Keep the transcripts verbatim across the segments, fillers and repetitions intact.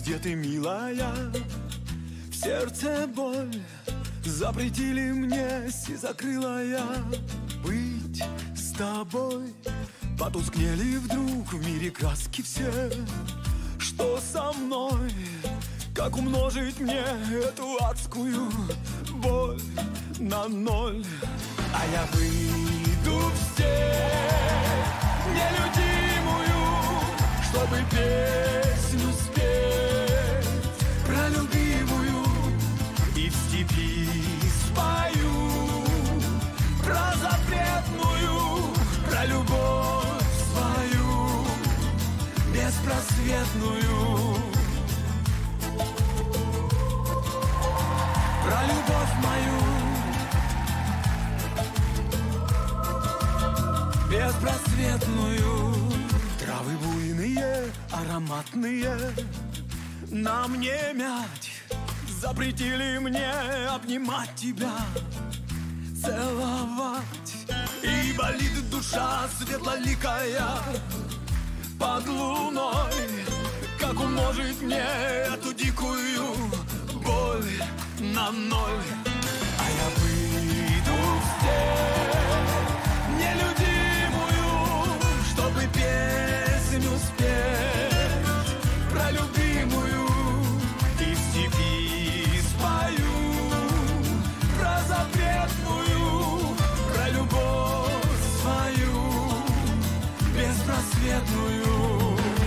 где ты, милая? В сердце боль, запретили мне, и закрыла я быть с тобой. Потускнели вдруг в мире краски все. Что со мной? Как умножить мне эту адскую боль на ноль? А я выйду в степь нелюдимую, чтобы песню спеть про любимую. И в степи спою про запретную, про любовь свою беспросветную, про любовь мою беспросветную. Травы буйные, ароматные, на мне мять. Запретили мне обнимать тебя, целовать. И болит душа светлоликая под луной. Как умножить мне эту дикую боль на ноль? А я выйду в степь нелюдимую, чтобы песню спеть про любимую. И в степи спою про запретную, про любовь свою беспросветную.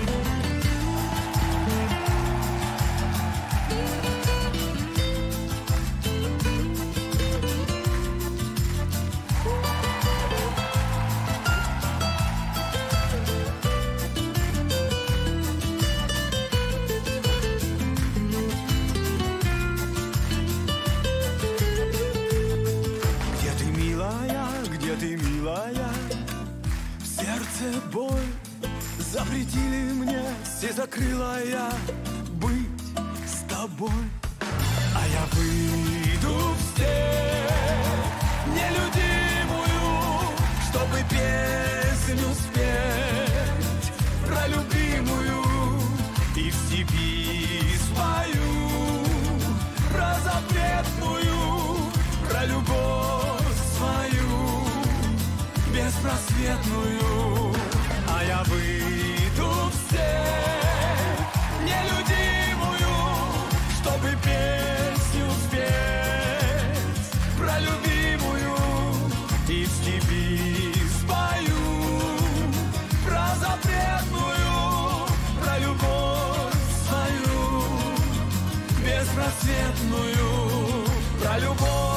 Боль запретили мне, и закрыла я быть с тобой. А я выйду в степь нелюдимую, чтобы песню спеть про любимую. И в степи спою про запретную, про любовь свою беспросветную. А я выйду в степь нелюдимую, чтобы песню спеть про любимую. И в степи спою про запретную, про любовь свою беспросветную, про любовь.